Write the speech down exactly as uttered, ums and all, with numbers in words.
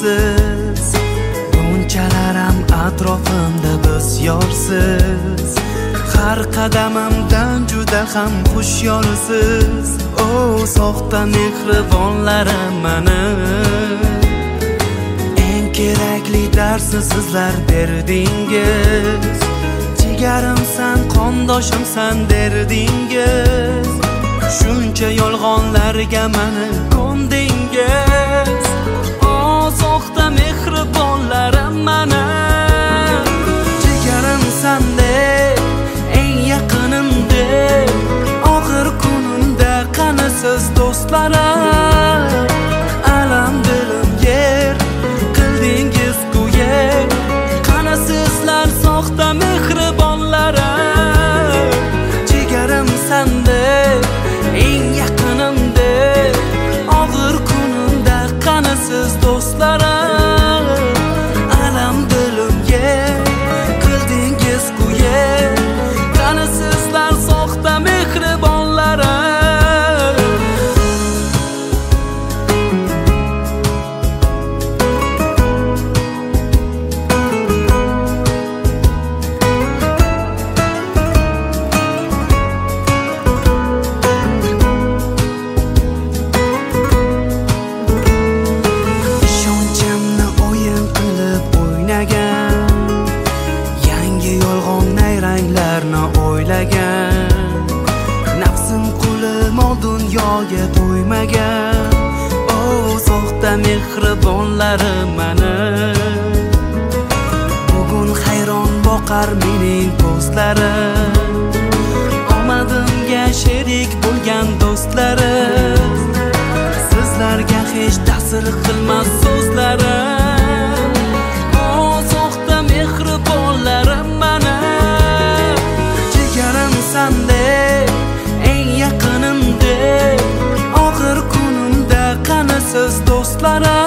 yorsiz, bunchalar ham atrofimda bisyorsiz. Har qadamimdan juda ham xushyorsiz. O soxta mehribonlarim mani, eng kerakli darsni sizlar berdingiz. Jigarimsan, qondoshimsan derdingiz. Shuncha yolg'onlarga mani ko'ndingiz. O soxta mehribonlarim mani, jigarimsan deb, eng yaqinim deb, og'ir kunimda qani siz do'stlarim. Alam dilim yer qildingiz go'yer, qani sizlar soxta mehribonlarim. Jigarimsan deb, eng yaqinim deb, og'ir kunimda qani siz do'stlarim. Alam dilim yer qildingiz go'yer, qani sizlar soxta mehribonlarim. Ishonchamni o'yin qilib o'ynagan, yangi yolg'on nayranglarni o'ylagan. Nafsim qulim ol dunyoga to'ymagan. O soxta mehribonlarim mani, bugun hayron boqar mening ko'zlarim. Omadimga sherik bo'lgan do'stlarim, sizlarga hech ta'sir qilmas so'zlarim. O soxta mehribonlarim mani, jigarimsan deb, eng yaqinim deb, og'ir kunimda qani siz do'stlarim.